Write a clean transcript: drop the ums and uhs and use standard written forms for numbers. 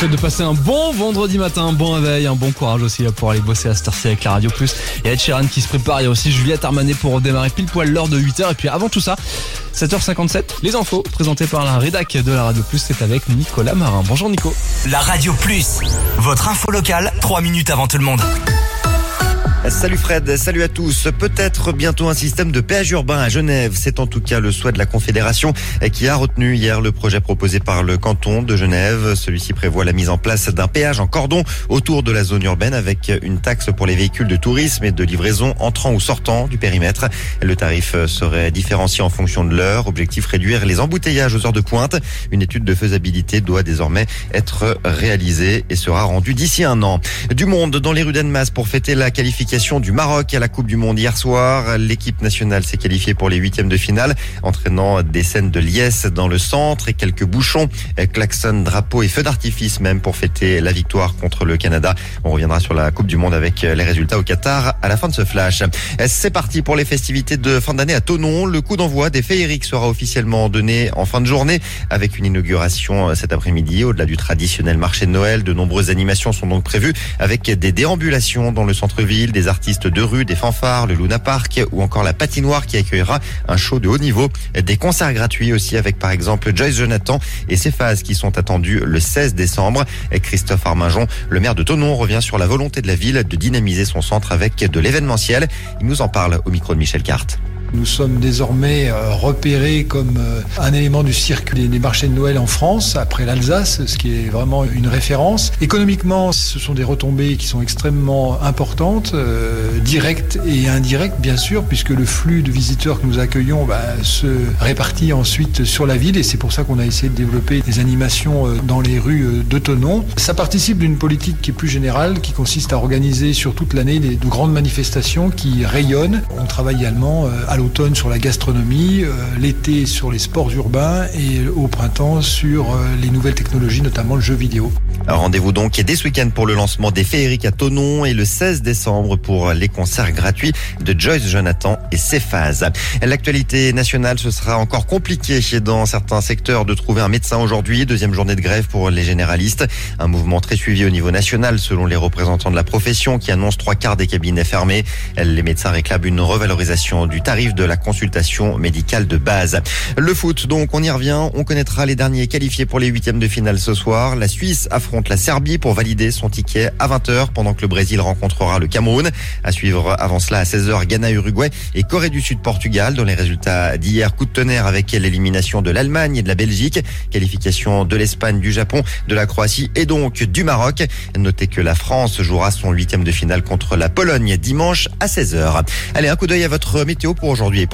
souhaite de passer un bon vendredi matin, un bon réveil, un bon courage aussi pour aller bosser à cette heure-ci avec la Radio Plus. Il y a Ed Sheeran qui se prépare, il y a aussi Juliette Armanet pour démarrer pile poil l'heure de 8h. Et puis avant tout ça, 7h57, les infos présentées par la rédac de la Radio Plus, c'est avec Nicolas Marin. Bonjour Nico. La Radio Plus, votre info locale, 3 minutes avant tout le monde. Salut Fred, salut à tous. Peut-être bientôt un système de péage urbain à Genève. C'est en tout cas le souhait de la Confédération qui a retenu hier le projet proposé par le canton de Genève. Celui-ci prévoit la mise en place d'un péage en cordon autour de la zone urbaine avec une taxe pour les véhicules de tourisme et de livraison entrant ou sortant du périmètre. Le tarif serait différencié en fonction de l'heure. Objectif, réduire les embouteillages aux heures de pointe. Une étude de faisabilité doit désormais être réalisée et sera rendue d'ici un an. Du monde dans les rues d'Annemasse pour fêter la qualification du Maroc à la Coupe du Monde hier soir. L'équipe nationale s'est qualifiée pour les huitièmes de finale, entraînant des scènes de liesse dans le centre et quelques bouchons, klaxons, drapeaux et feux d'artifice même pour fêter la victoire contre le Canada. On reviendra sur la Coupe du Monde avec les résultats au Qatar à la fin de ce flash. C'est parti pour les festivités de fin d'année à Thonon. Le coup d'envoi des féeriques sera officiellement donné en fin de journée avec une inauguration cet après-midi. Au-delà du traditionnel marché de Noël, de nombreuses animations sont donc prévues avec des déambulations dans le centre-ville, des artistes de rue, des fanfares, le Luna Park ou encore la patinoire qui accueillera un show de haut niveau. Des concerts gratuits aussi avec par exemple Joyce Jonathan et Cephas qui sont attendus le 16 décembre. Christophe Arminjon, le maire de Thonon, revient sur la volonté de la ville de dynamiser son centre avec de l'événementiel. Il nous en parle au micro de Michel Carte. Nous sommes désormais repérés comme un élément du circuit des marchés de Noël en France, après l'Alsace, ce qui est vraiment une référence. Économiquement, ce sont des retombées qui sont extrêmement importantes, directes et indirectes bien sûr, puisque le flux de visiteurs que nous accueillons se répartit ensuite sur la ville et c'est pour ça qu'on a essayé de développer des animations dans les rues de Thonon. Ça participe d'une politique qui est plus générale, qui consiste à organiser sur toute l'année de grandes manifestations qui rayonnent. On travaille également à l'automne sur la gastronomie, l'été sur les sports urbains et au printemps sur les nouvelles technologies, notamment le jeu vidéo. Rendez-vous donc dès ce week-end pour le lancement des féeriques à Thonon et le 16 décembre pour les concerts gratuits de Joyce Jonathan et Cephas. L'actualité nationale, ce sera encore compliqué dans certains secteurs de trouver un médecin aujourd'hui. Deuxième journée de grève pour les généralistes. Un mouvement très suivi au niveau national selon les représentants de la profession qui annoncent 3/4 des cabinets fermés. Les médecins réclament une revalorisation du tarif de la consultation médicale de base. Le foot, donc, on y revient. On connaîtra les derniers qualifiés pour les huitièmes de finale ce soir. La Suisse affronte la Serbie pour valider son ticket à 20h pendant que le Brésil rencontrera le Cameroun. À suivre avant cela à 16h, Ghana-Uruguay et Corée du Sud-Portugal. Dans les résultats d'hier, coup de tonnerre avec l'élimination de l'Allemagne et de la Belgique. Qualification de l'Espagne, du Japon, de la Croatie et donc du Maroc. Notez que la France jouera son huitième de finale contre la Pologne dimanche à 16h. Allez, un coup d'œil à votre météo pour aujourd'hui.